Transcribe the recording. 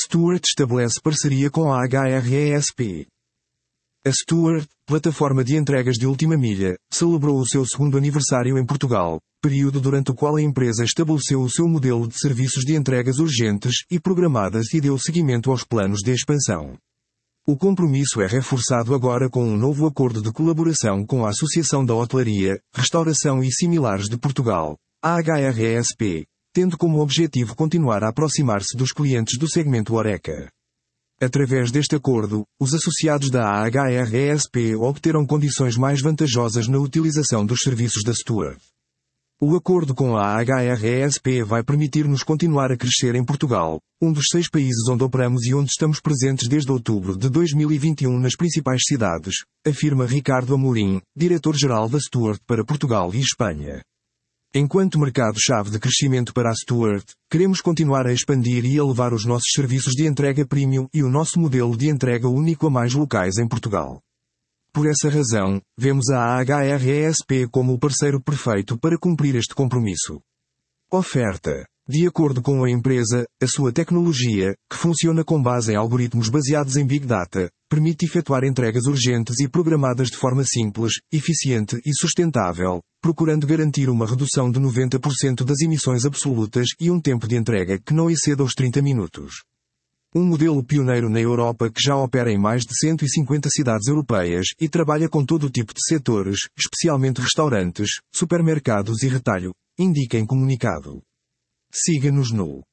Stuart estabelece parceria com a HRESP. A Stuart, plataforma de entregas de última milha, celebrou o seu segundo aniversário em Portugal, período durante o qual a empresa estabeleceu o seu modelo de serviços de entregas urgentes e programadas e deu seguimento aos planos de expansão. O compromisso é reforçado agora com um novo acordo de colaboração com a Associação da Hotelaria, Restauração e Similares de Portugal, a HRESP, tendo como objetivo continuar a aproximar-se dos clientes do segmento HoReCa. Através deste acordo, os associados da HRESP obterão condições mais vantajosas na utilização dos serviços da Stuart. O acordo com a HRESP vai permitir-nos continuar a crescer em Portugal, um dos 6 países onde operamos e onde estamos presentes desde outubro de 2021 nas principais cidades, afirma Ricardo Amorim, diretor-geral da Stuart para Portugal e Espanha. Enquanto mercado-chave de crescimento para a Stuart, queremos continuar a expandir e elevar os nossos serviços de entrega premium e o nosso modelo de entrega único a mais locais em Portugal. Por essa razão, vemos a HRESP como o parceiro perfeito para cumprir este compromisso. Oferta. De acordo com a empresa, a sua tecnologia, que funciona com base em algoritmos baseados em Big Data, permite efetuar entregas urgentes e programadas de forma simples, eficiente e sustentável, procurando garantir uma redução de 90% das emissões absolutas e um tempo de entrega que não exceda os 30 minutos. Um modelo pioneiro na Europa que já opera em mais de 150 cidades europeias e trabalha com todo o tipo de setores, especialmente restaurantes, supermercados e retalho, indica em comunicado. Siga-nos no